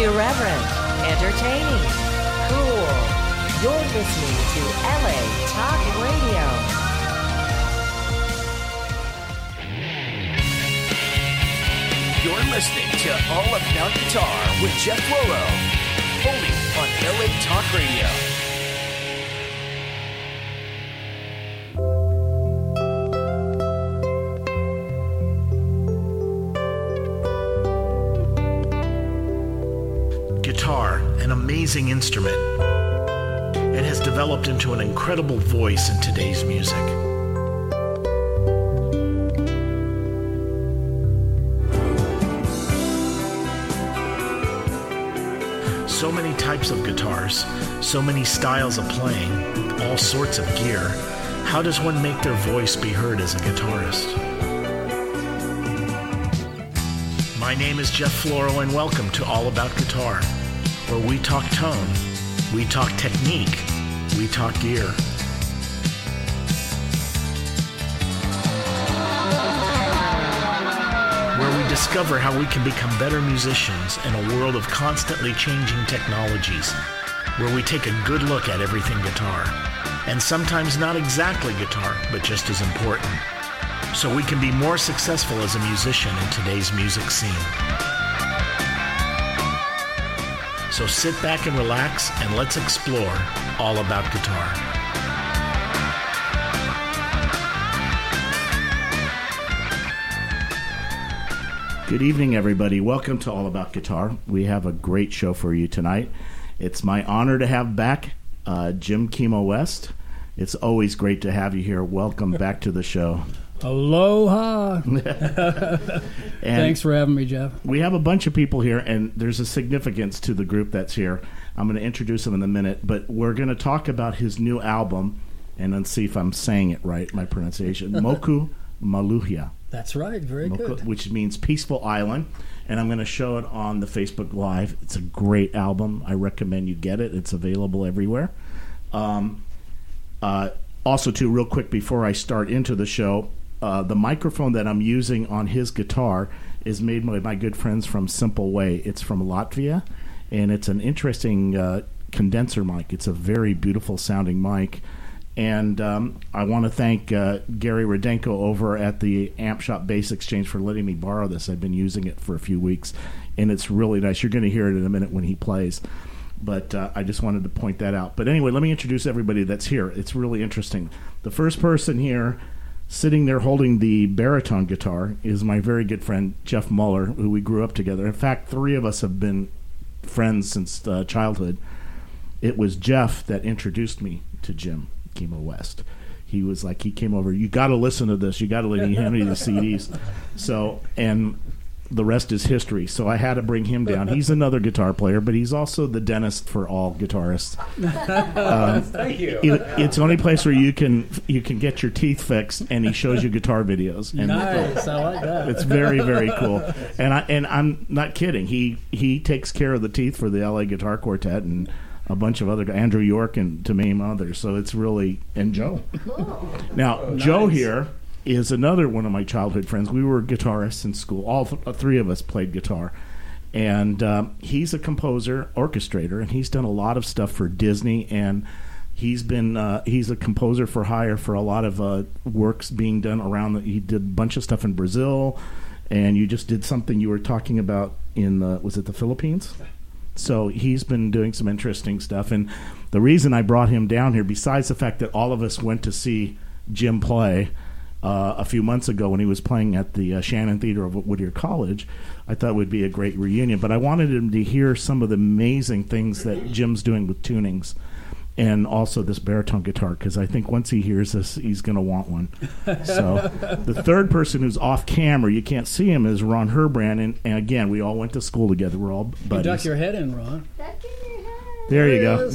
Irreverent, entertaining, cool. You're listening to LA Talk Radio. You're listening to All About Guitar with Jeff Loro, only on LA Talk Radio. Guitar, an amazing instrument. It has developed into an incredible voice in today's music. So many types of guitars, so many styles of playing, all sorts of gear. How does one make their voice be heard as a guitarist? My name is Jeff Floro, and welcome to All About Guitar, where we talk tone, we talk technique, we talk gear. Where we discover how we can become better musicians in a world of constantly changing technologies. Where we take a good look at everything guitar, and sometimes not exactly guitar, but just as important, so we can be more successful as a musician in today's music scene. So sit back and relax, and let's explore all about guitar. Good evening, everybody. Welcome to All About Guitar. We have a great show for you tonight. It's my honor to have back Jim Kimo West. It's always great to have you here. Welcome back to the show. Aloha. Thanks for having me, Jeff. We have a bunch of people here, and there's a significance to the group that's here. I'm going to introduce them in a minute, but we're going to talk about his new album, and then see if I'm saying it right, my pronunciation. Moku Maluhia. That's right. Very good. Which means Peaceful Island, and I'm going to show it on the Facebook Live. It's a great album. I recommend you get it. It's available everywhere. Also, too, real quick before I start into the show, the microphone that I'm using on his guitar is made by my good friends from Simple Way. It's from Latvia, and it's an interesting condenser mic. It's a very beautiful sounding mic. And I want to thank Gary Rudenko over at the Amp Shop Bass Exchange for letting me borrow this. I've been using it for a few weeks, and it's really nice. You're going to hear it in a minute when he plays. But I just wanted to point that out. But anyway, let me introduce everybody that's here. It's really interesting. The first person here, sitting there holding the baritone guitar, is my very good friend, Jeff Muller, who we grew up together. In fact, three of us have been friends since childhood. It was Jeff that introduced me to Jim Kimo West. He was like, he came over, you got to listen to this. You got to let me hand me the CDs. So, and the rest is history. So I had to bring him down. He's another guitar player, but he's also the dentist for all guitarists. Thank you. It's the only place where you can get your teeth fixed, and he shows you guitar videos. And nice, I like that. It's very, very cool. And I'm not kidding. He takes care of the teeth for the LA Guitar Quartet and a bunch of other, Andrew York and to name others. So it's really, and Joe. Cool. Now, nice. Joe here is another one of my childhood friends. We were guitarists in school. All three of us played guitar. And he's a composer, orchestrator, and he's done a lot of stuff for Disney. And he's a composer for hire for a lot of works being done around. He did a bunch of stuff in Brazil. And you just did something you were talking about in, was it the Philippines? So he's been doing some interesting stuff. And the reason I brought him down here, besides the fact that all of us went to see Jim play a few months ago when he was playing at the Shannon Theater of Whittier College, I thought it would be a great reunion. But I wanted him to hear some of the amazing things that Jim's doing with tunings, and also this baritone guitar, because I think once he hears this, he's going to want one. So the third person who's off camera, you can't see him, is Ron Herbrand. And again, we all went to school together. We're all buddies. You duck your head in, Ron. There you go.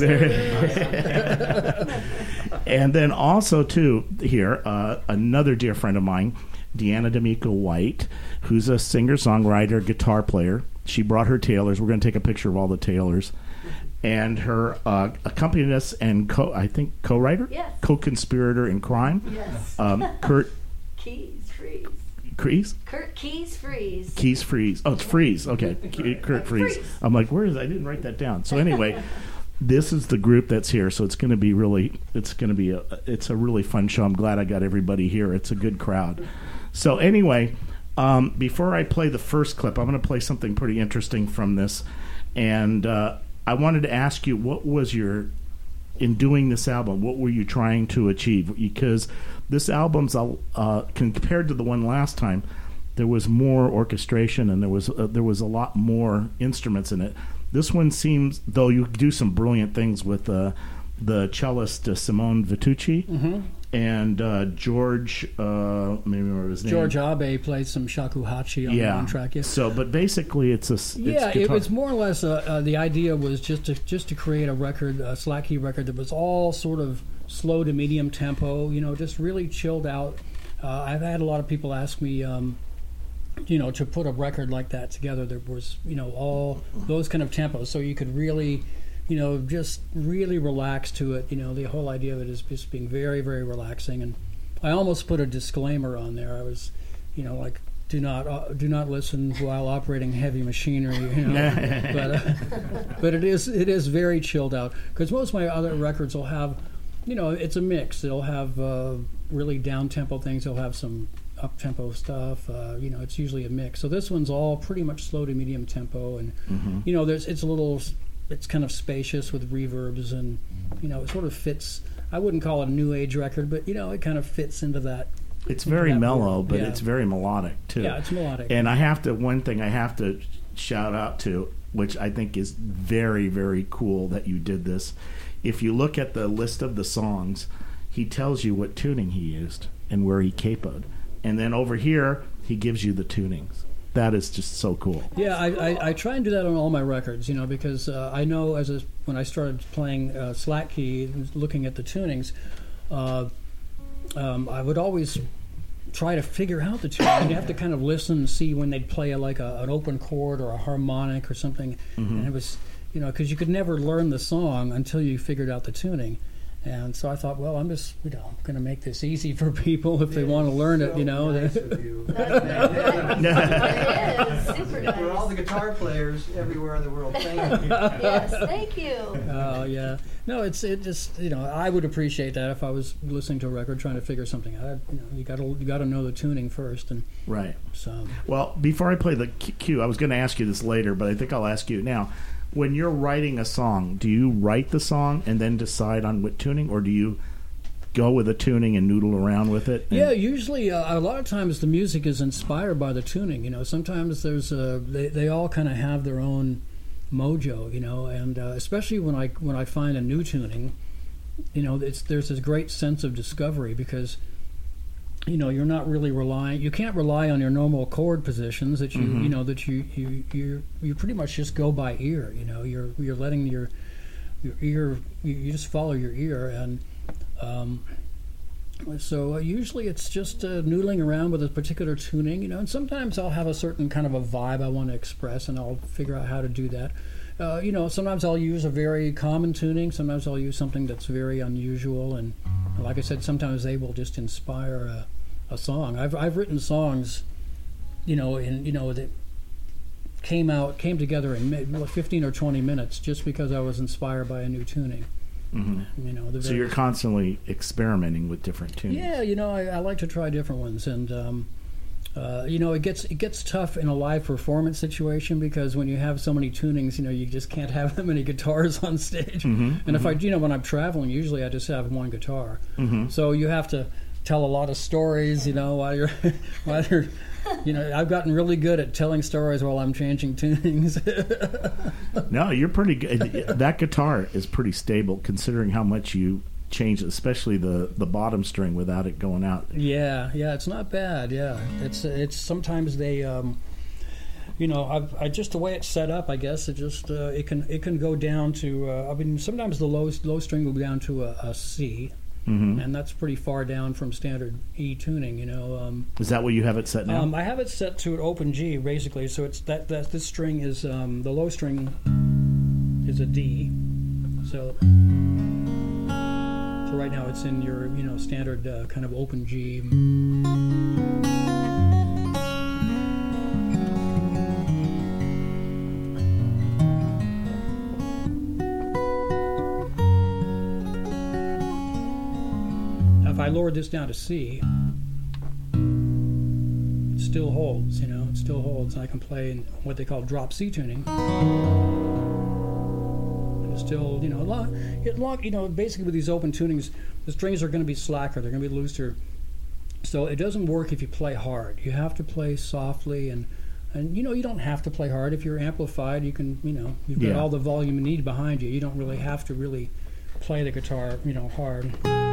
And then also, too, here, another dear friend of mine, Deanna D'Amico White, who's a singer-songwriter, guitar player. She brought her tailors. We're going to take a picture of all the tailors. And her accompanist and co-writer? Yes. Co-conspirator in crime? Yes. Kurt... Keys, trees. Keys? Keys Freeze. Keys Freeze. Oh, it's Freeze. Okay. Kurt Freeze. I'm like, where is it? I didn't write that down. So anyway, this is the group that's here. So it's going to be it's a really fun show. I'm glad I got everybody here. It's a good crowd. So anyway, before I play the first clip, I'm going to play something pretty interesting from this. And I wanted to ask you, what was in doing this album, what were you trying to achieve? Because this album's, compared to the one last time, there was more orchestration and there was a lot more instruments in it. This one seems, though you do some brilliant things with the cellist Simone Vitucci and George, maybe remember his name. George Abe played some shakuhachi on the one track. Yeah. So, but basically, it's it was more or less the idea was just to create a record, a slack key record that was all sort of slow to medium tempo. Just really chilled out. I've had a lot of people ask me. To put a record like that together, there was, all those kind of tempos, so you could really, just really relax to it. The whole idea of it is just being very, very relaxing. And I almost put a disclaimer on there. I was, like, do not listen while operating heavy machinery. But it is very chilled out, because most of my other records will have, it's a mix. They'll have really down tempo things. They'll have some up-tempo stuff. It's usually a mix. So this one's all pretty much slow to medium tempo, and it's kind of spacious with reverbs, and it sort of fits. I wouldn't call it a new age record, but it kind of fits into that. It's very mellow, but it's very melodic too. Yeah, it's melodic. And one thing I have to shout out to, which I think is very, very cool that you did this. If you look at the list of the songs, he tells you what tuning he used and where he capoed. And then over here, he gives you the tunings. That is just so cool. Yeah, I try and do that on all my records, because I know when I started playing slack key, looking at the tunings, I would always try to figure out the tuning. You have to kind of listen and see when they'd play an open chord or a harmonic or something. And it was, because you could never learn the song until you figured out the tuning. And so I thought, well, I'm just, going to make this easy for people if they want to learn it, Nice of you. It is super nice. For all the guitar players everywhere in the world, thank you. Yes, thank you. Oh, yeah. No, it just, I would appreciate that if I was listening to a record trying to figure something out. You got to know the tuning first. And right. So. Well, before I play the cue, I was going to ask you this later, but I think I'll ask you now. When you're writing a song, do you write the song and then decide on what tuning, or do you go with a tuning and noodle around with it? Yeah, usually a lot of times the music is inspired by the tuning. Sometimes there's they all kind of have their own mojo. And especially when I find a new tuning, there's this great sense of discovery, because you're not really relying. You can't rely on your normal chord positions that you that you pretty much just go by ear. You're letting your ear. You just follow your ear, and so usually it's just noodling around with a particular tuning. And sometimes I'll have a certain kind of a vibe I want to express, and I'll figure out how to do that. Sometimes I'll use a very common tuning. Sometimes I'll use something that's very unusual, and like I said, sometimes they will just inspire a song. I've written songs, that came together in 15 or 20 minutes just because I was inspired by a new tuning. Mm-hmm. So you're constantly experimenting with different tunings. Yeah, I like to try different ones, and it gets tough in a live performance situation, because when you have so many tunings, you just can't have that many guitars on stage. And if when I'm traveling, usually I just have one guitar. So you have to tell a lot of stories, while you're I've gotten really good at telling stories while I'm changing tunings. No, you're pretty good. That guitar is pretty stable considering how much you change, especially the bottom string without it going out. Yeah, it's not bad. Yeah, it's sometimes they, I just the way it's set up, I guess it just it can go down to. Sometimes the low string will go down to a C. And that's pretty far down from standard E tuning, Is that what you have it set now? I have it set to an open G, basically. So it's that this string is the low string is a D. So right now it's in your standard kind of open G. I lowered this down to C, it still holds, it still holds. And I can play in what they call drop C tuning. And it's still, basically with these open tunings, the strings are going to be slacker, they're going to be looser. So it doesn't work if you play hard. You have to play softly, and you don't have to play hard. If you're amplified, you can, you've got all the volume you need behind you. You don't really have to really play the guitar, hard.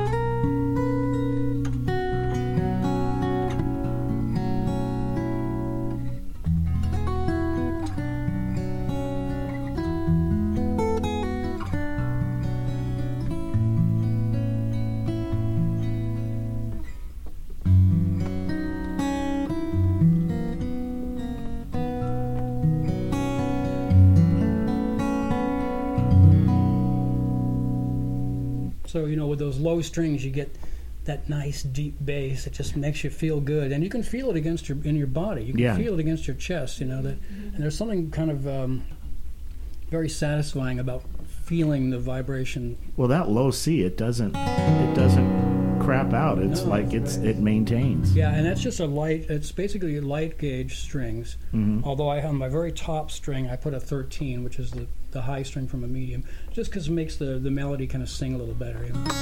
So, with those low strings, you get that nice deep bass. It just makes you feel good, and you can feel it in your body. You can feel it against your chest. And there's something kind of very satisfying about feeling the vibration. Well, that low C, it doesn't crap out. It's it maintains. Yeah, and that's just it's basically light gauge strings. Mm-hmm. Although I have my very top string, I put a 13, which is the high string from a medium, just because it makes the melody kind of sing a little better.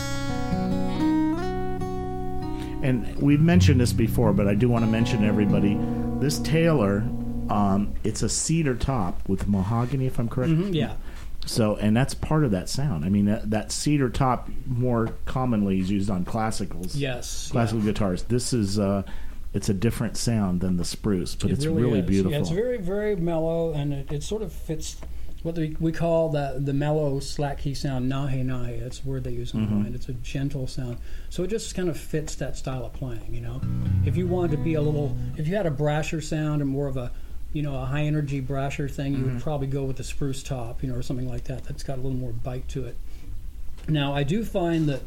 And we've mentioned this before, but I do want to mention to everybody, this Taylor, it's a cedar top with mahogany, if I'm correct. Mm-hmm, yeah. So, and that's part of that sound. I mean, that cedar top more commonly is used on classicals. Yes. Classical guitars. This is, it's a different sound than the spruce, but it's really beautiful. Yeah, it's very, very mellow, and it sort of fits what we call the mellow slack key sound, nahe nahe. That's the word they use in mind. It's a gentle sound. So it just kind of fits that style of playing, If you wanted to be if you had a brasher sound or more of a high energy brasher thing, you would probably go with the spruce top, or something like that. That's got a little more bite to it. Now, I do find that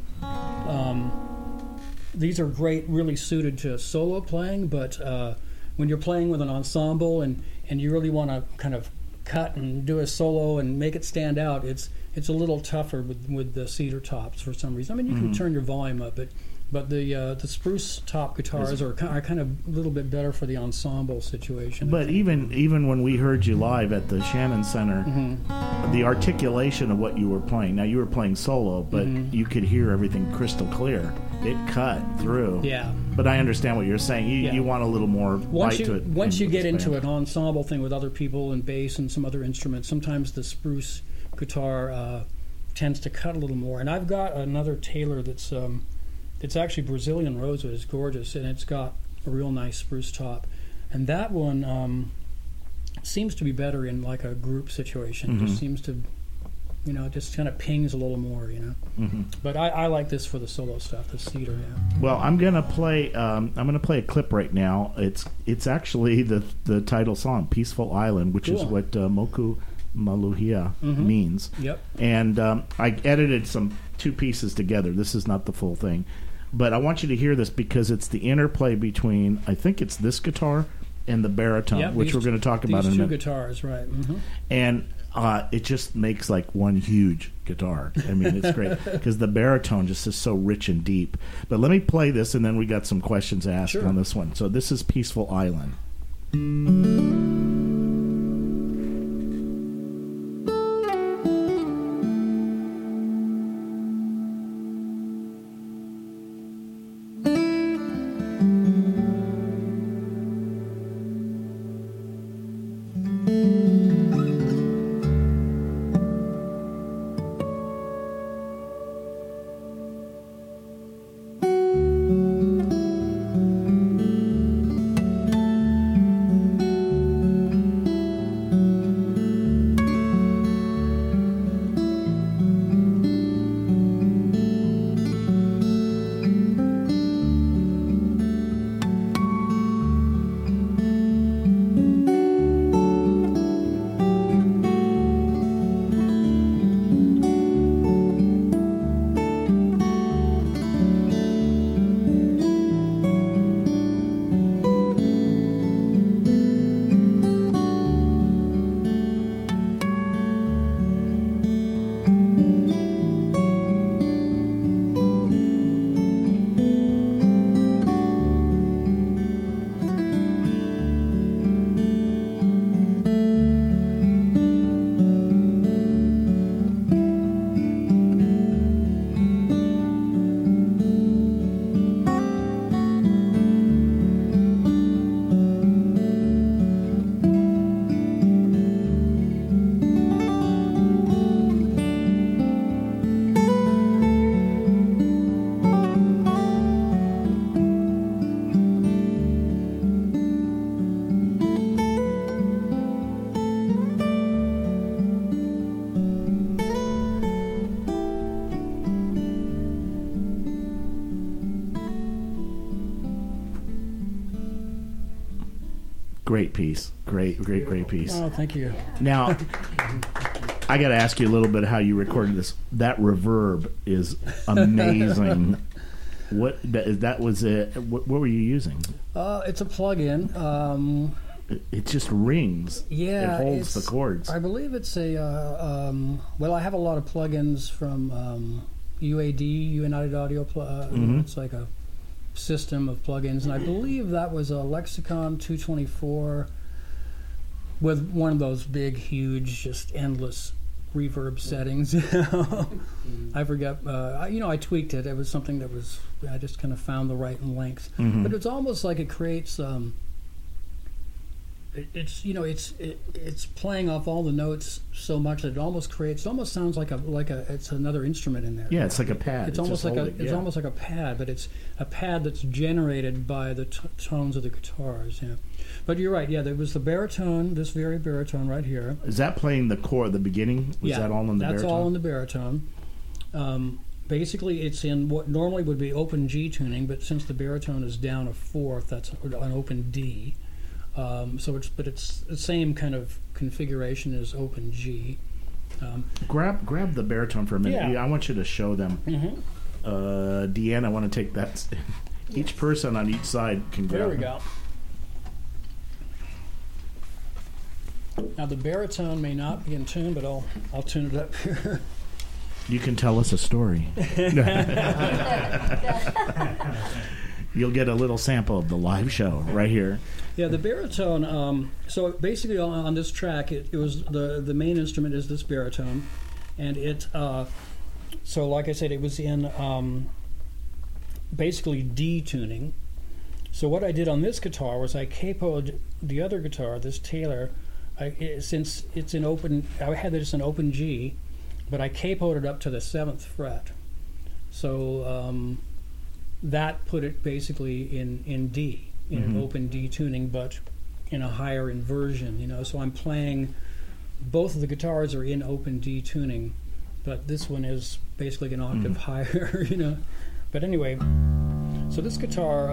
these are great, really suited to solo playing, but when you're playing with an ensemble and you really want to kind of cut and do a solo and make it stand out, it's a little tougher with the cedar tops for some reason. I mean, you can turn your volume up, but the spruce top guitars are kind of a little bit better for the ensemble situation. But even when we heard you live at the Shannon Center, the articulation of what you were playing, now you were playing solo, but you could hear everything crystal clear. It cut through. Yeah. But I understand what you're saying. You want a little more bite to it. Once you get into an ensemble thing with other people and bass and some other instruments, sometimes the spruce guitar tends to cut a little more. And I've got another Taylor that's it's actually Brazilian rosewood. It's gorgeous, and it's got a real nice spruce top. And that one seems to be better in like a group situation. It just seems to, just kind of pings a little more, But I like this for the solo stuff, the cedar. Yeah. Well, I'm gonna play a clip right now. It's actually the title song, "Peaceful Island," which is what Moku Maluhia means. Yep. And I edited two pieces together. This is not the full thing, but I want you to hear this because it's the interplay between, I think it's this guitar and the baritone, which we're going to talk about in a minute. These two guitars, right? Mm-hmm. And it just makes like one huge guitar. I mean, it's great because the baritone just is so rich and deep. But let me play this, and then we got some questions asked on this one. So this is "Peaceful Island." Great piece. Great piece. Oh, thank you. Now, I got to ask you a little bit how you recorded this. That reverb is amazing. What were you using? It's a plug-in. It just rings. Yeah, it holds the chords. I believe it's a. Well, I have a lot of plugins from UAD, United Audio. It's like a system of plugins, and I believe that was a Lexicon 224 with one of those big, huge, just endless reverb settings. I forget. I tweaked it. It was something that was. I just kind of found the right length, but it's almost like it creates. It's playing off all the notes so much that it almost sounds like it's another instrument in there. Yeah, it's like a pad. It's almost like almost like a pad, but it's a pad that's generated by the tones of the guitars. Yeah, but you're right. Yeah, there was the baritone, this very baritone right here. Is that playing the chord, the beginning? Was that all in the baritone? That's all in the baritone. Basically, it's in what normally would be open G tuning, but since the baritone is down a fourth, that's an open D. It's the same kind of configuration as open G. Grab the baritone for a minute. Yeah. I want you to show them. Deanne, I want to take that. Each person on each side can grab. There we go. Now the baritone may not be in tune, but I'll tune it up here. You can tell us a story. You'll get a little sample of the live show right here. Yeah, the baritone. So basically, on this track, it was the main instrument is this baritone, and it. So, like I said, it was in basically D tuning. So what I did on this guitar was I capoed the other guitar, this Taylor. Since it's in open, I had this in open G, but I capoed it up to the 7th fret. So that put it basically in D. In an open D tuning, but in a higher inversion, So I'm playing, both of the guitars are in open D tuning, but this one is basically an octave higher, But anyway, so this guitar,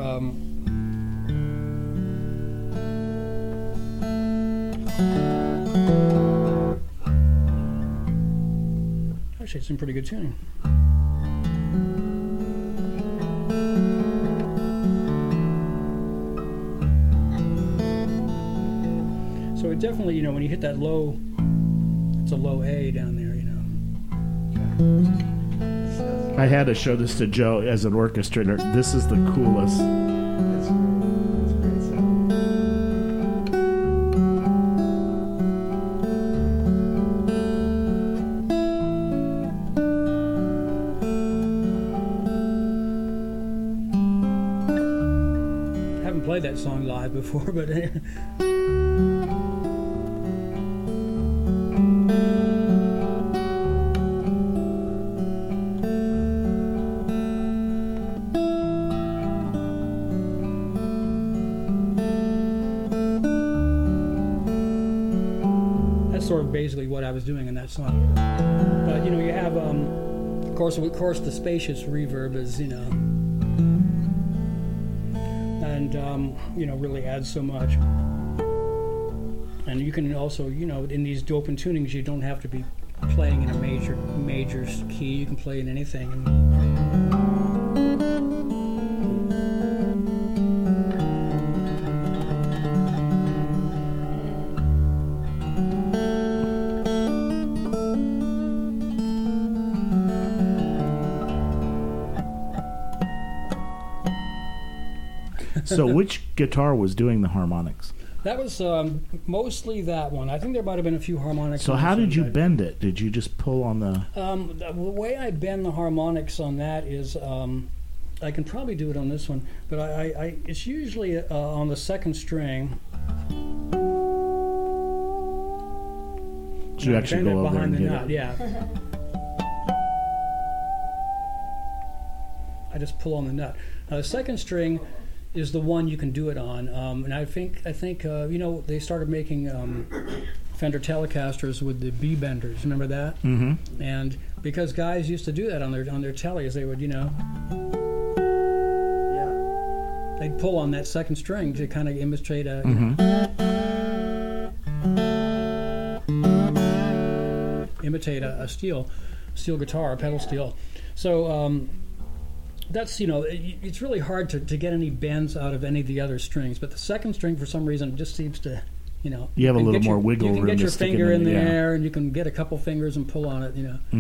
actually it's in pretty good tuning. So it definitely, when you hit that low, it's a low A down there, I had to show this to Joe as an orchestrator. This is the coolest. It's great sound. I haven't played that song live before, but basically what I was doing in that song. But you have of course the spacious reverb is and really adds so much. And you can also in these open tunings you don't have to be playing in a major key. You can play in anything. So which guitar was doing the harmonics? That was mostly that one. I think there might have been a few harmonics. So how did you bend it? Did you just pull on the... The way I bend the harmonics on that is... I can probably do it on this one, but it's usually on the second string. So you actually go over and get nut, it. Yeah. I just pull on the nut. Now the second string is the one you can do it on, and I think they started making Fender Telecasters with the B benders. Remember that? Mm-hmm. And because guys used to do that on their tellies, they would I'd pull on that second string to kind of imitate a steel guitar, a pedal steel. So that's, it's really hard to get any bends out of any of the other strings. But the second string, for some reason, just seems to, You have a little more wiggle room. You can get your to stick finger in yeah. there, and you can get a couple fingers and pull on it,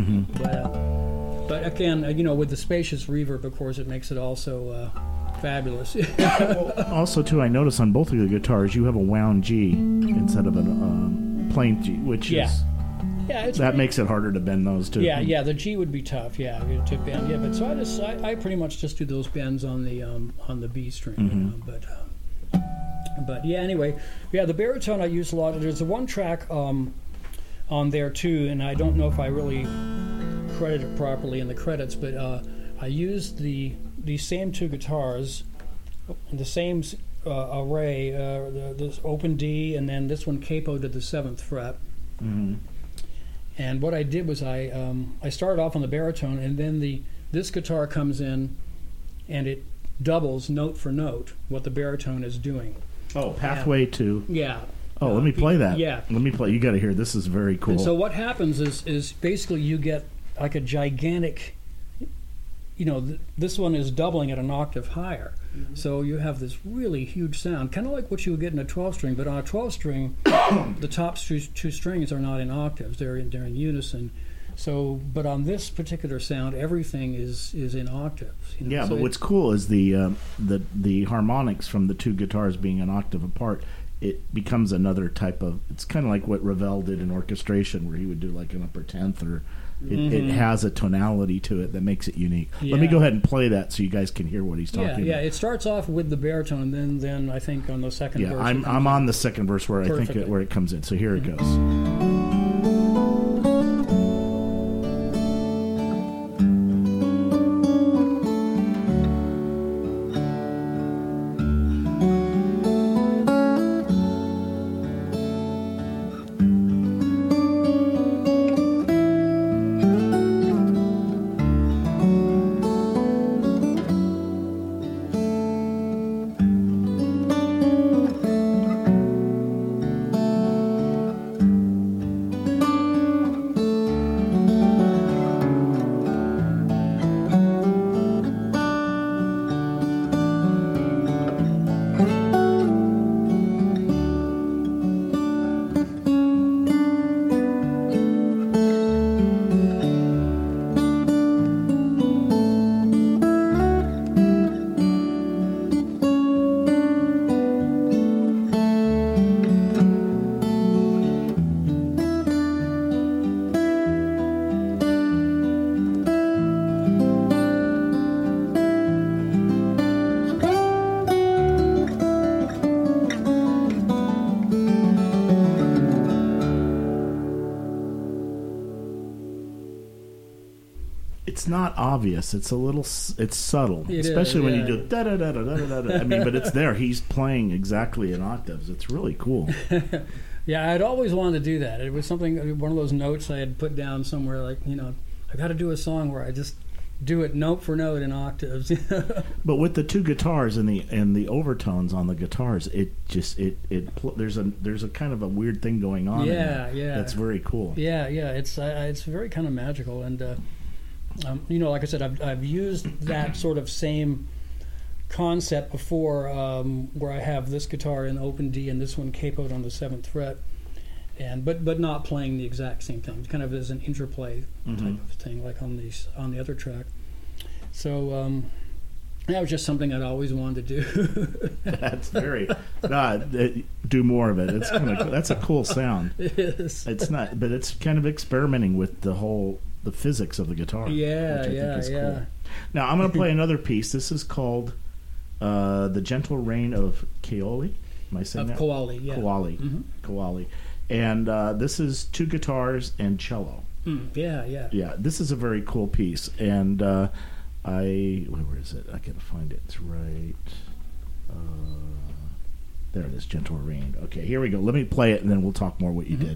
But again, with the spacious reverb, of course, it makes it also fabulous. Also, too, I notice on both of the guitars you have a wound G instead of a plain G, which is that makes it harder to bend those too. Yeah, the G would be tough. Yeah, to bend. Yeah, but so I pretty much just do those bends on the B string. But yeah, anyway, the baritone I use a lot. There's a one track on there too, and I don't know if I really credit it properly in the credits, but I used the same two guitars, the same array, this open D, and then this one capoed to the 7th fret. Mm-hmm. And what I did was I started off on the baritone, and then this guitar comes in, and it doubles note for note what the baritone is doing. Oh, pathway to. Yeah. Oh, let me play that. Yeah. Let me play. You got to hear. This is very cool. And so what happens is basically you get like a gigantic, this one is doubling at an octave higher. Mm-hmm. So you have this really huge sound, kind of like what you would get in a 12-string. But on a 12-string, the top two strings are not in octaves; they're in unison. So, but on this particular sound, everything is in octaves. Yeah, so but what's cool is the harmonics from the two guitars being an octave apart. It becomes another type of. It's kind of like what Ravel did in orchestration, where he would do like an upper 10th, or it has a tonality to it that makes it unique. Yeah. Let me go ahead and play that so you guys can hear what he's talking about. Yeah, it starts off with the baritone, and then I think on the second verse. Yeah, I'm on the second verse where I think where it comes in. So here it goes. It's not obvious. It's a little. It's subtle, especially when you do da da da da da da. I mean, but it's there. He's playing exactly in octaves. It's really cool. Yeah, I'd always wanted to do that. It was something. One of those notes I had put down somewhere. Like, I got to do a song where I just do it note for note in octaves. But with the two guitars and the overtones on the guitars, there's a kind of a weird thing going on. Yeah. That's very cool. Yeah. It's very kind of magical, and like I said, I've used that sort of same concept before, where I have this guitar in open D and this one capoed on the 7th fret, and but not playing the exact same thing. It's kind of as an interplay type of thing, like on the other track. So that was just something I'd always wanted to do. That's very do more of it. It's that's a cool sound. It is. It's not, but it's kind of experimenting with the physics of the guitar. Yeah. Cool. Now I'm going to play another piece. This is called "The Gentle Rain of Kaoli." Am I saying that? Kowali, yeah. Kowali. And this is two guitars and cello. Yeah. Yeah, this is a very cool piece. And where is it? I gotta find it. It's right. There it is, Gentle Rain. Okay, here we go. Let me play it, and then we'll talk more what you did.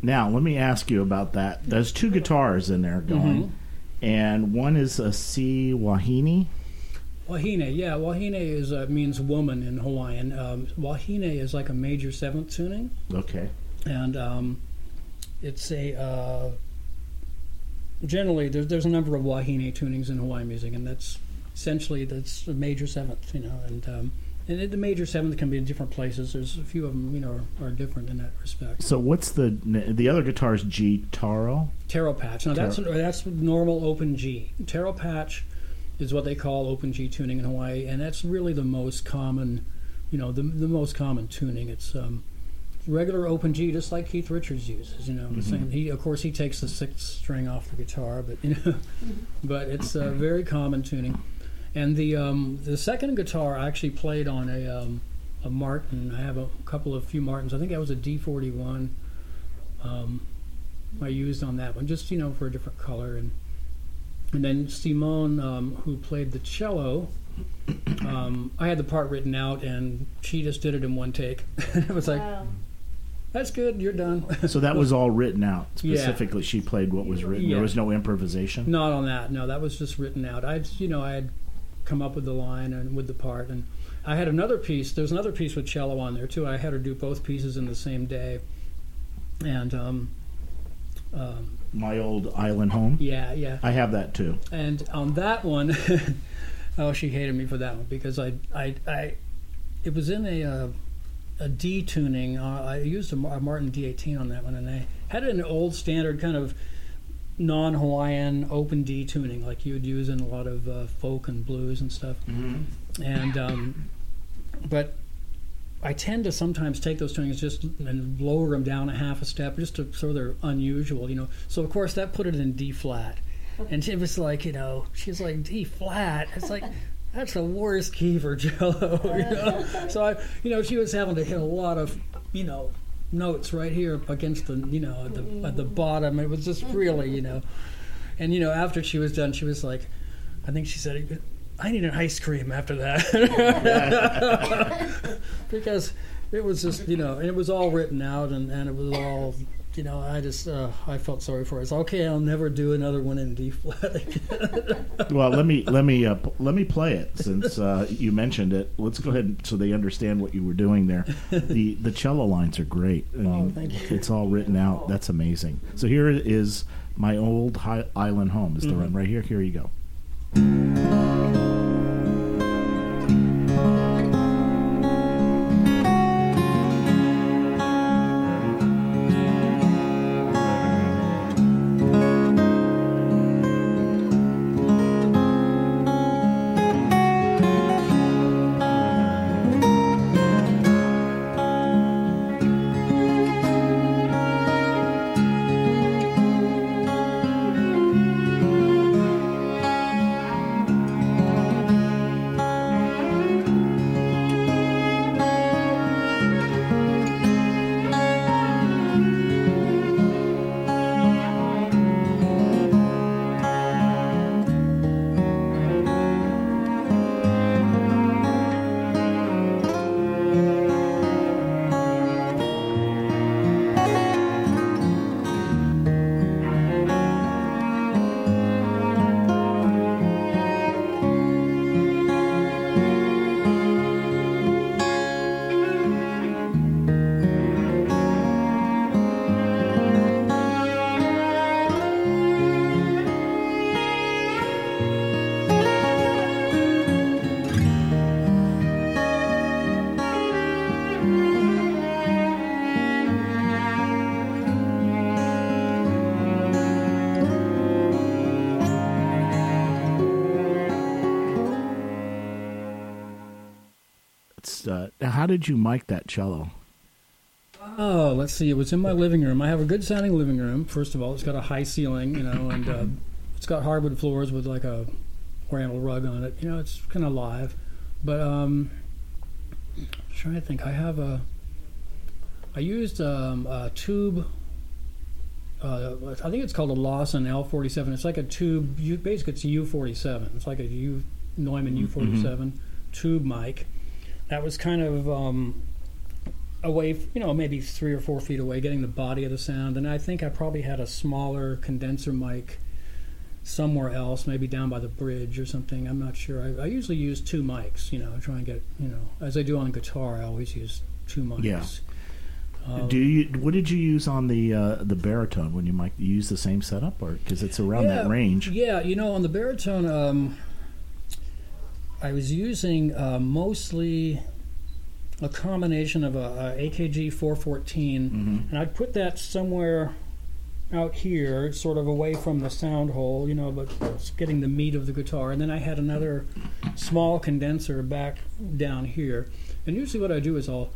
Now, let me ask you about that. There's two guitars in there going, and one is a C Wahine. Wahine, yeah. Wahine is means woman in Hawaiian. Wahine is like a major seventh tuning, Okay. and it's a generally there's a number of Wahine tunings in Hawaiian music, and that's a major seventh, and the major seventh can be in different places. There's a few of them, are different in that respect. So what's the other guitar is G Taro? Taro patch. Now that's normal open G. Taro patch is what they call open G tuning in Hawaii, and that's really the most common, the most common tuning. It's regular open G, just like Keith Richards uses. The same. He takes the sixth string off the guitar, but it's a very common tuning. And the second guitar I actually played on a Martin. I have a few Martins. I think that was a D41. I used on that one, just for a different color. And then Simone, who played the cello, I had the part written out, and she just did it in one take. It was like, Wow. That's good, you're done. So that was all written out specifically. Yeah. She played what was written. Yeah. There was no improvisation. Not on that. No, that was just written out. I had come up with the line and with the part, and I had another piece. There's another piece with cello on there too. I had her do both pieces in the same day, and My Old Island Home. yeah. I have that too. And on that one, she hated me for that one because it was in a D tuning. I used a Martin D18 on that one, and I had it in an old standard kind of non-Hawaiian open D tuning like you would use in a lot of folk and blues and stuff. And but I tend to sometimes take those tunings just and lower them down a half a step just to so they're unusual, So of course that put it in D flat, and it was like, she's like D flat. It's like that's the worst key for cello, So she was having to hit a lot of notes right here up against the at the bottom. It was just really and after she was done, she was like, I think she said, I need an ice cream after that. Because it was just and it was all written out, and it was all I just I felt sorry for her. It's okay, I'll never do another one in D flat again. Well, let me play it since you mentioned it. Let's go ahead so they understand what you were doing there. The cello lines are great. I mean, thank you. It's all written out. That's amazing. So here is My Old Island Home. Is the run right here? Here you go. How did you mic that cello? Oh, let's see. It was in my living room. I have a good sounding living room. First of all, it's got a high ceiling, and it's got hardwood floors with like a Oriental rug on it. It's kind of live. But I'm trying to think. I used a tube. I think it's called a Lawson L47. It's like a tube. Basically, it's a U47. It's like a Neumann U47 tube mic. That was kind of away, maybe 3 or 4 feet away, getting the body of the sound. And I think I probably had a smaller condenser mic somewhere else, maybe down by the bridge or something. I'm not sure. I usually use 2 mics, try and get, as I do on the guitar, I always use 2 mics. Yeah. What did you use on the baritone when you use the same setup, or because it's around that range? Yeah, on the baritone, I was using mostly a combination of a AKG 414, and I'd put that somewhere out here, sort of away from the sound hole, but it's getting the meat of the guitar. And then I had another small condenser back down here. And usually what I do is I'll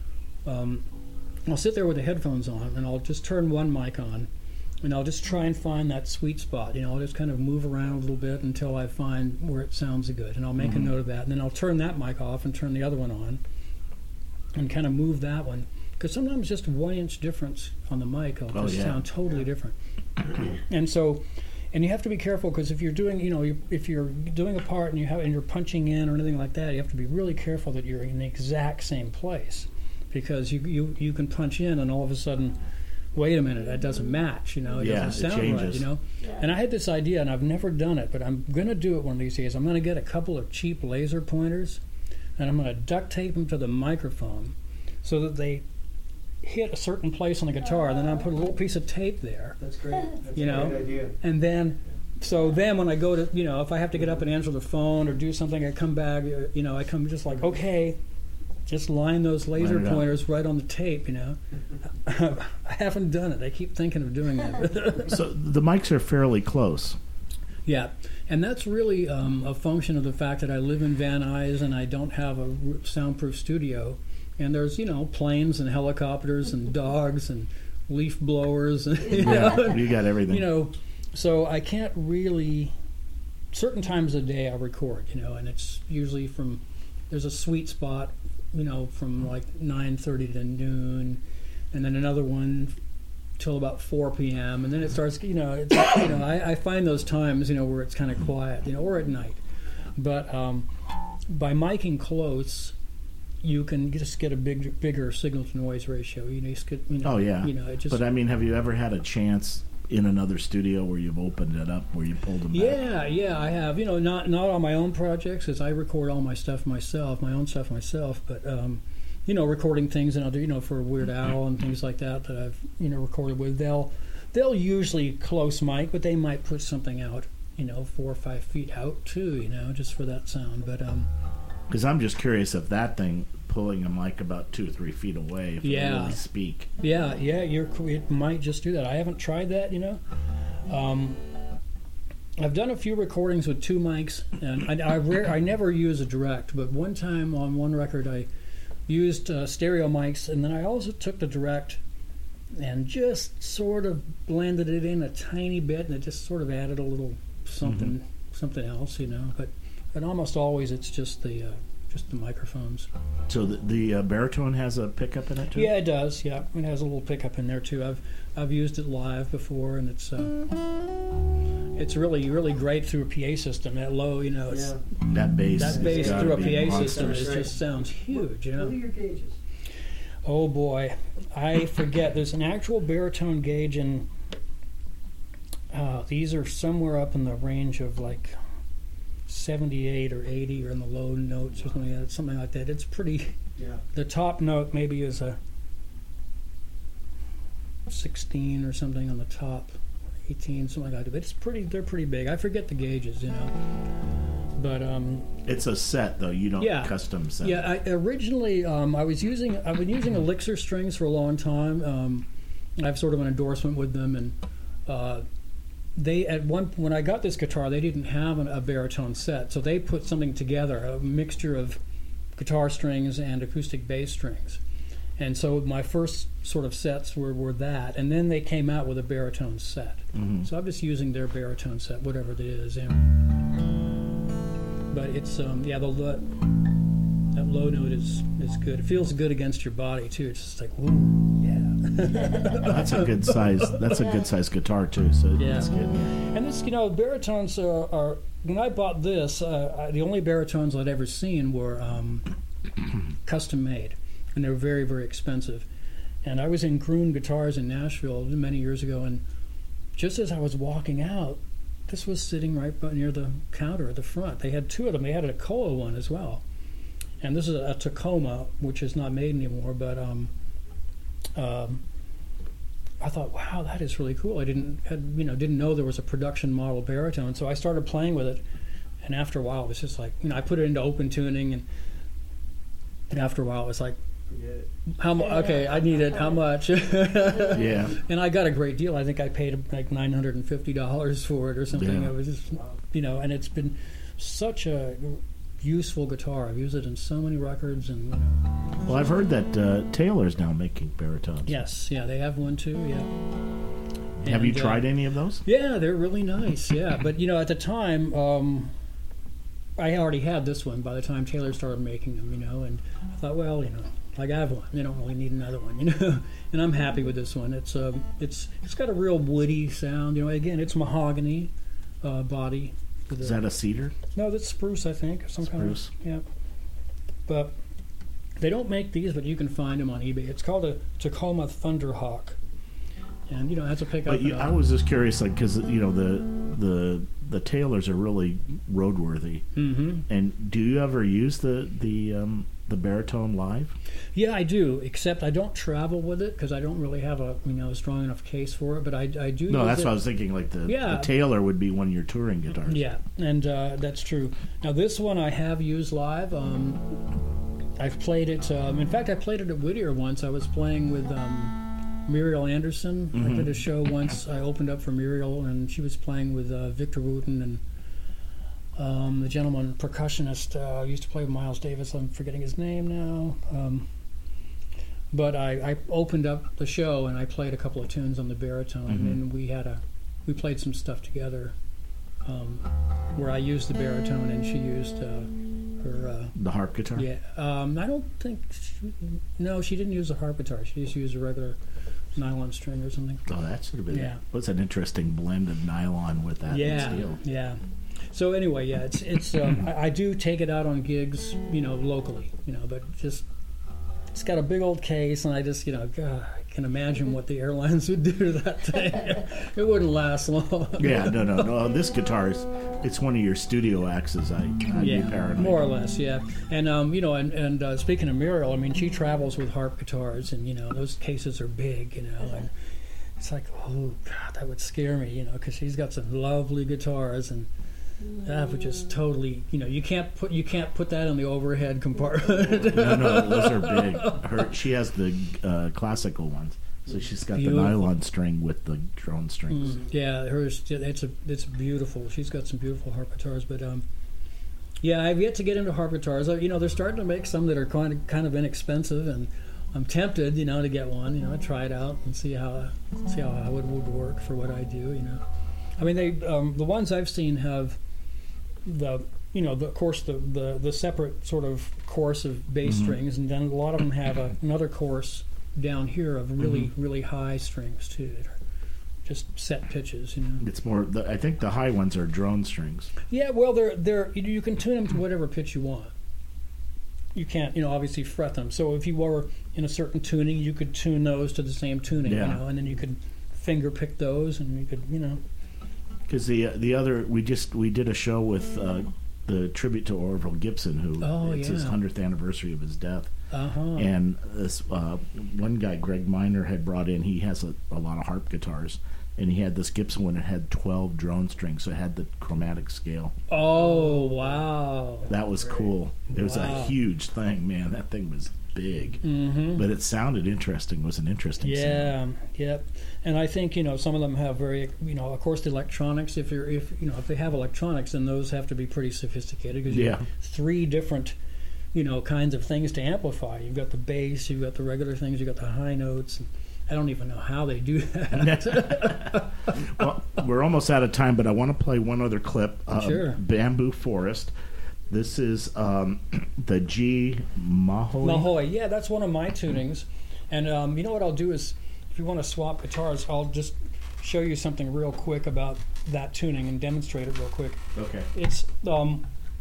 sit there with the headphones on, and I'll just turn one mic on, and I'll just try and find that sweet spot. I'll just kind of move around a little bit until I find where it sounds good, and I'll make a note of that. And then I'll turn that mic off and turn the other one on, and kind of move that one. Because sometimes just 1 inch difference on the mic will just sound totally different. And you have to be careful, because if you're doing, if you're doing a part and you're punching in or anything like that, you have to be really careful that you're in the exact same place, because you can punch in and all of a sudden, wait a minute, that doesn't match. It doesn't sound changes. right. And I had this idea, and I've never done it, but I'm going to do it one of these days. I'm going to get a couple of cheap laser pointers, and I'm going to duct tape them to the microphone so that they hit a certain place on the guitar, and then I'll put a little piece of tape there. That's great. That's a great idea. And then when I go to, if I have to get up and answer the phone or do something, I come back, I come just like, okay, just line those laser pointers right on the tape, I haven't done it. I keep thinking of doing that. So the mics are fairly close. Yeah, and that's really a function of the fact that I live in Van Nuys and I don't have a soundproof studio. And there's, planes and helicopters and dogs and leaf blowers. And, you got everything. So I can't really, certain times of the day I record, and it's usually there's a sweet spot, from like 9:30 to noon, and then another one till about 4 p.m. And then it starts, I find those times, where it's kind of quiet, or at night. But by miking close, you can just get a bigger signal-to-noise ratio. But I mean, have you ever had a chance in another studio where you've opened it up, where you pulled them back? Yeah, I have. Not on my own projects, because I record all my stuff myself, but recording things, and I'll do, for Weird Al and things like that I've, recorded with. They'll usually close mic, but they might put something out, 4 or 5 feet out too, just for that sound. But because I'm just curious if that thing pulling a mic about 2 or 3 feet away, if it really speak. Yeah, it might just do that. I haven't tried that, I've done a few recordings with 2 mics, and I never use a direct, but one time on one record I used stereo mics, and then I also took the direct and just sort of blended it in a tiny bit, and it just sort of added a little something else, but almost always it's just the microphones. So the baritone has a pickup in it too? Yeah, it does. Yeah, it has a little pickup in there too. I've used it live before, and it's really, really great through a PA system. That low, that bass through a PA system, it just sounds huge. What are your gauges? Oh boy, I forget. There's an actual baritone gauge, and these are somewhere up in the range of like 78 or 80, or in the low notes or something like that. It's pretty. Yeah. The top note maybe is a 16 or something on the top, 18, something like that. But they're pretty big. I forget the gauges, But it's a set though. You don't custom set. Yeah. Originally, I've been using Elixir strings for a long time. I have sort of an endorsement with them, and when I got this guitar, they didn't have a baritone set, so they put something together, a mixture of guitar strings and acoustic bass strings. And so my first sort of sets were that, and then they came out with a baritone set. Mm-hmm. So I'm just using their baritone set, whatever it is. But it's that low note is good. It feels good against your body too. It's just like, ooh, yeah. That's a good size. That's a good size guitar too. So that's good. And this, baritones are. When I bought this, the only baritones I'd ever seen were custom made, and they were very, very expensive. And I was in Groon Guitars in Nashville many years ago, and just as I was walking out, this was sitting right near the counter at the front. They had two of them. They had a Koa one as well. And this is a Tacoma, which is not made anymore, but I thought, wow, that is really cool. I didn't know there was a production model baritone, so I started playing with it. And after a while, it was just like, I put it into open tuning, and after a while, it was like, okay, I need it. How much? Yeah. And I got a great deal. I think I paid like $950 for it or something. Yeah. It was just, and it's been such a useful guitar. I've used it in so many records, and Well, I've heard that Taylor's now making baritones. yes, yeah, they have one too. Yeah. Have you And, tried any of those? Yeah, they're really nice. Yeah, but at the time, I already had this one by the time Taylor started making them. And I thought, well, like I have one, they don't really need another one. And I'm happy with this one. It's got a real woody sound. Again, it's mahogany body. Is that a cedar? No, that's spruce, I think. Some Spruce. kind of, yeah. But they don't make these, but you can find them on eBay. It's called a Tacoma Thunderhawk, and you don't have to pick up. But I was just curious, like, because the Taylors are really roadworthy. Mm-hmm. And do you ever use the baritone live? Yeah, I do. Except I don't travel with it because I don't really have a strong enough case for it. But I do. No, use that's it. what I was thinking. Like the Yeah. Taylor would be one of your touring guitars. Yeah, and that's true. Now this one I have used live. I've played it. In fact, I played it at Whittier once. I was playing with Muriel Anderson. Mm-hmm. I did a show once. I opened up for Muriel, and she was playing with Victor Wooten and the gentleman percussionist used to play with Miles Davis. I'm forgetting his name now. But I opened up the show and I played a couple of tunes on the baritone, and we played some stuff together where I used the baritone and she used her. The harp guitar. Yeah, I don't think. She didn't use a harp guitar. She just used a regular nylon string or something. Oh, that should have been. Yeah. What's an interesting blend of nylon with that steel? Yeah. So anyway, yeah, it's I do take it out on gigs, locally, but just it's got a big old case, and I just, God, I can imagine what the airlines would do to that thing. It wouldn't last long. Yeah, no. This guitar it's one of your studio axes. I'd be paranoid. More or less, yeah. And and speaking of Muriel, I mean, she travels with harp guitars, and those cases are big, and it's like, oh God, that would scare me, because she's got some lovely guitars, and that would just totally, you can't put that in the overhead compartment. No, those are big. She has the classical ones, so she's got Beautiful. the nylon string with the drone strings. Yeah, hers it's beautiful. She's got some beautiful harp guitars, but yeah, I've yet to get into harp guitars. They're starting to make some that are kind of inexpensive, and I'm tempted, to get one. I try it out and see how it would work for what I do. I mean, they the ones I've seen have the separate sort of course of bass strings, and then a lot of them have another course down here of really really high strings too, that are just set pitches. It's more. I think the high ones are drone strings. Yeah, well, they're you can tune them to whatever pitch you want. You can't, obviously fret them. So if you were in a certain tuning, you could tune those to the same tuning, and then you could finger pick those, and you could, Because the other we did a show with the tribute to Orville Gibson, who it's his 100th anniversary of his death, and this one guy, Greg Miner, had brought in. He has a lot of harp guitars, and he had this Gibson one that had 12 drone strings, so it had the chromatic scale. Oh wow, that was cool. It was a huge thing, man. That thing was big, but it sounded interesting. It was an interesting sound. Yep. And I think some of them have very of course the electronics. If they have electronics, then those have to be pretty sophisticated because you have 3 different kinds of things to amplify. You've got the bass, you've got the regular things, you've got the high notes. And I don't even know how they do that. Well, we're almost out of time, but I want to play one other clip. Sure. Bamboo Forest. This is the G Mahoy. Mahoy, yeah, that's one of my tunings. And you know what I'll do is, if you want to swap guitars, I'll just show you something real quick about that tuning and demonstrate it real quick. Okay. It's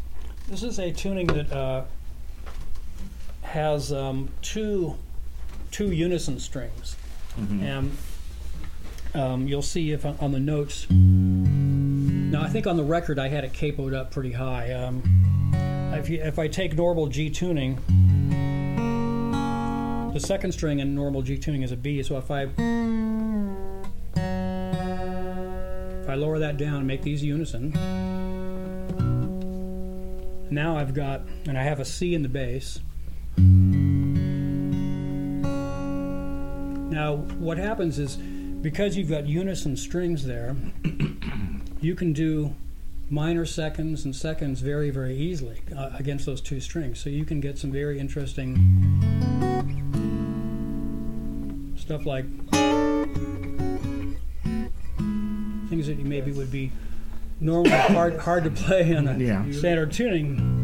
this is a tuning that has 2 2 unison strings, and you'll see if on the notes. Now I think on the record I had it capoed up pretty high. If I take normal G tuning, the second string in normal G tuning is a B. So if I lower that down and make these unison, now I've got, and I have a C in the bass. Now what happens is, because you've got unison strings there, you can do minor seconds and seconds very, very easily against those 2 strings. So you can get some very interesting stuff like things that you maybe would be normally hard to play on a standard tuning.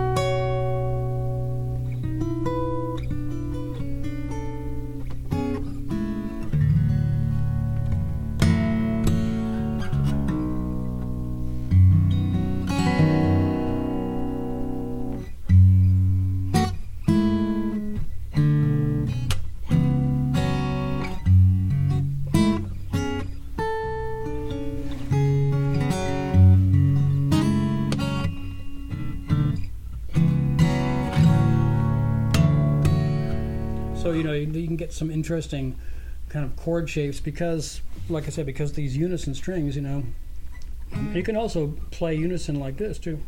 So, you can get some interesting kind of chord shapes because, like I said, because these unison strings, you can also play unison like this too.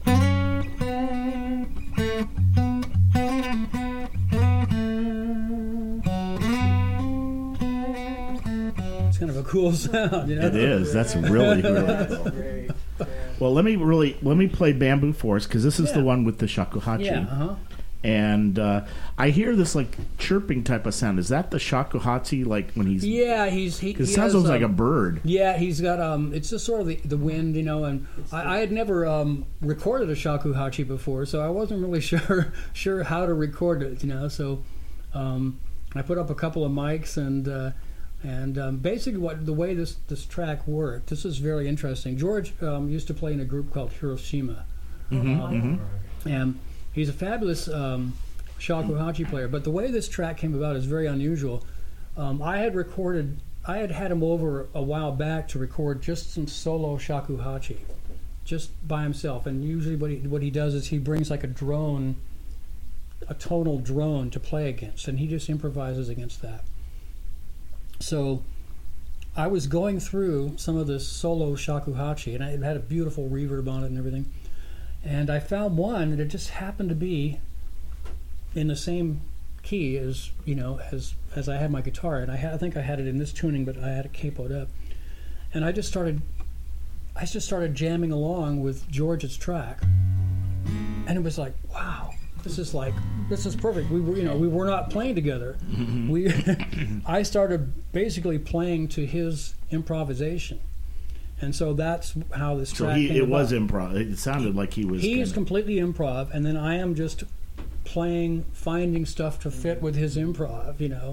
It's kind of a cool sound, It is. That's really, really cool. Well, let me play Bamboo Forest, because this is the one with the shakuhachi. Yeah, And I hear this like chirping type of sound. Is that the shakuhachi? Like when he's he it sounds almost like a bird. Yeah, he's got it's just sort of the wind, And I had never recorded a shakuhachi before, so I wasn't really sure how to record it. So I put up a couple of mics and basically the way this track worked. This is very interesting. George used to play in a group called Hiroshima, and he's a fabulous shakuhachi player, but the way this track came about is very unusual. I had him over a while back to record just some solo shakuhachi, just by himself. And usually what he does is he brings like a tonal drone to play against, and he just improvises against that. So I was going through some of this solo shakuhachi, and it had a beautiful reverb on it and everything. And I found one that it just happened to be in the same key as I had my guitar, and I think I had it in this tuning, but I had it capoed up. And I just started jamming along with George's track, and it was like, wow, this is perfect. We were not playing together. I started basically playing to his improvisation. And so that's how this track came it about. was improv. It sounded like he was. He is completely improv, and then I am just finding stuff to fit with his improv.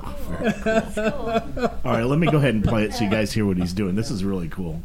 All right, let me go ahead and play it so you guys hear what he's doing. This is really cool.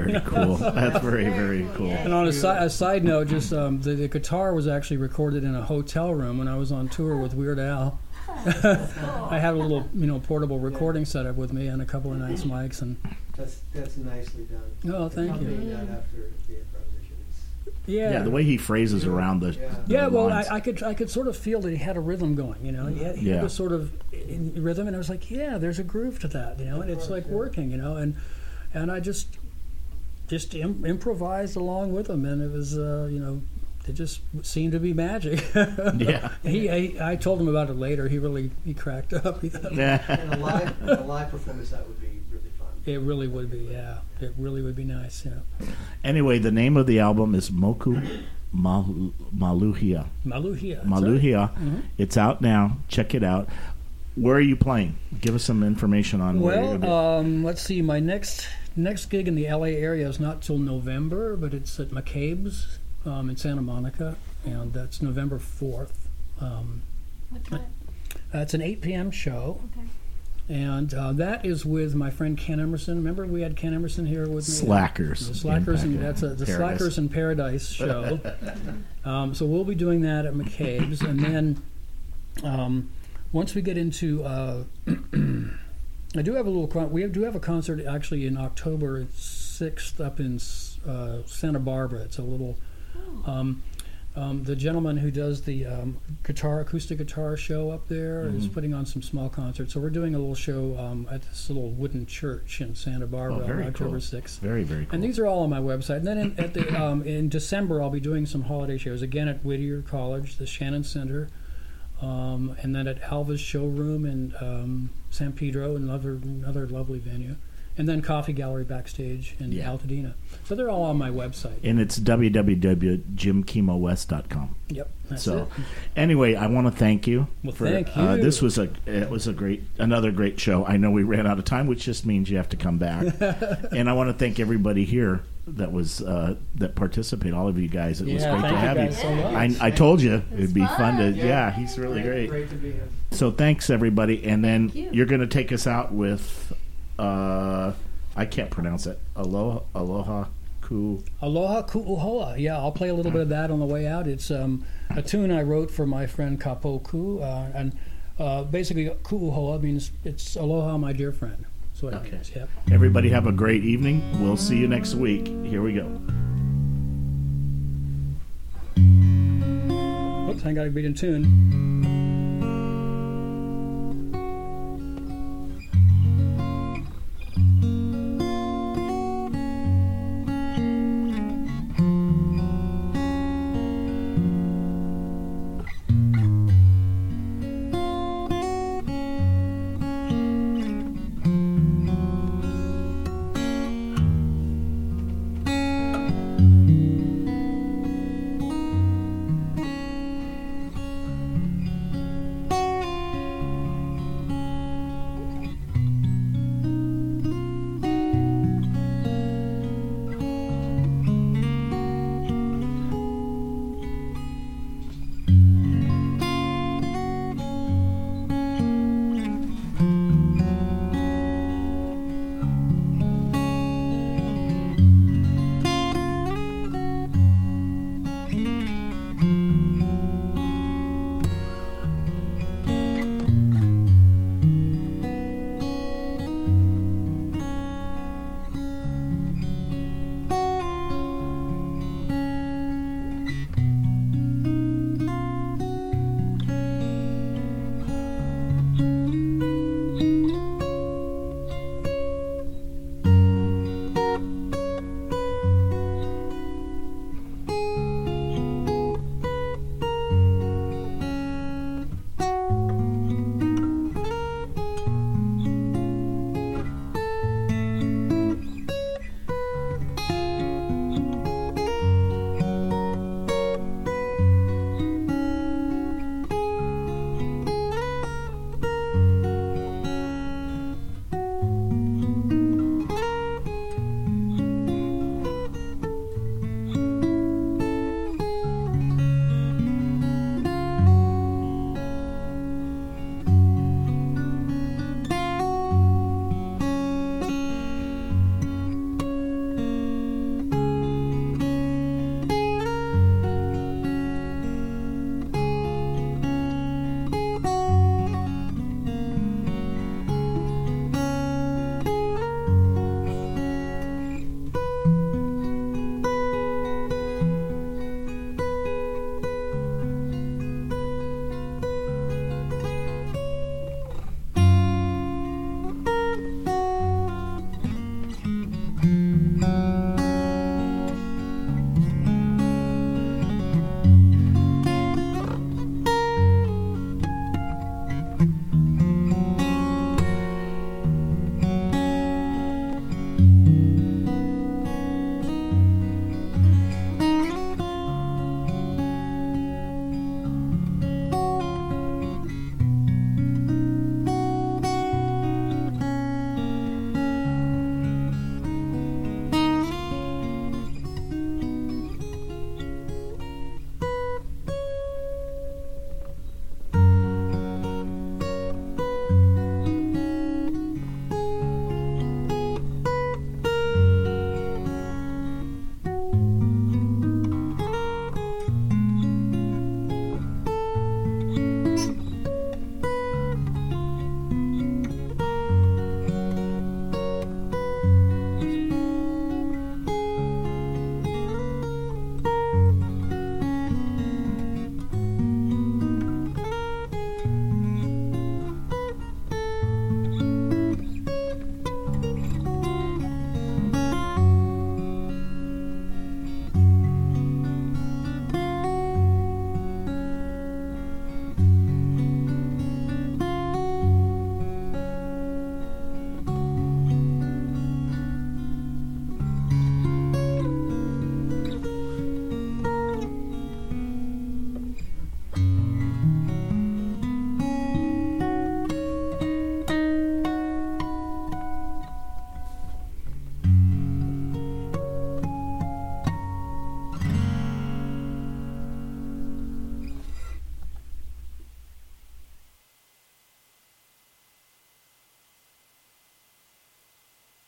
very cool. That's very cool. And on a side note, just the guitar was actually recorded in a hotel room when I was on tour with Weird Al. I had a little, portable recording setup with me and a couple of nice mics, and That's nicely done. oh, thank you. Accompanying that after the improvisation is Yeah, the way he phrases around the Yeah, well, lines. I could sort of feel that he had a rhythm going. He Yeah. was sort of in rhythm, and I was like, yeah, there's a groove to that. And it's like working. And I just improvised along with him, and it was it just seemed to be magic. Yeah. I told him about it later. He cracked up. He thought, and a live performance that would be really fun. it really would be, yeah. It really would be nice, Anyway, the name of the album is Moku Maluhia. Maluhia. that's Maluhia. right. Mhm. It's out now. Check it out. Where are you playing? Give us some information on where you're going to be. Let's see. My next gig in the LA area is not till November, but it's at McCabe's in Santa Monica, and that's November 4th. What time? It's an 8 p.m. show, Okay. and that is with my friend Ken Emerson. Remember we had Ken Emerson here with me? Slackers. The Slackers, in and that's the Paradise. Slackers in Paradise show. So we'll be doing that at McCabe's, and then once we get into, I do have a little. We do have a concert actually in October 6th up in Santa Barbara. It's a little. The gentleman who does the acoustic guitar show up there is putting on some small concerts. So we're doing a little show at this little wooden church in Santa Barbara on October 6th. Very cool. And these are all on my website. And then in December, I'll be doing some holiday shows again at Whittier College, the Shannon Center, and then at Alva's Showroom in San Pedro, another lovely venue. And then Coffee Gallery backstage in Altadena. So they're all on my website. And it's www.jimkimowest.com. Yep. That's So, it. anyway, I want to thank you. Well, thank you. This was another great show. I know we ran out of time, which just means you have to come back. And I want to thank everybody here that was that participated. All of you guys. It was great to thank have you you. guys so much. I told you it'd be fun to. fun. Yeah, he's really great. Great to be here. So thanks everybody, and then Thank you. you're going to take us out with. I can't pronounce it. Aloha Ku. Aloha Ku'uhoa. Yeah, I'll play a little bit of that on the way out. It's a tune I wrote for my friend Kapoku, and basically Ku'uhoa means it's aloha, my dear friend. That's what it means. Yep. Everybody have a great evening. We'll see you next week. Here we go. Oops, I got to be in tune.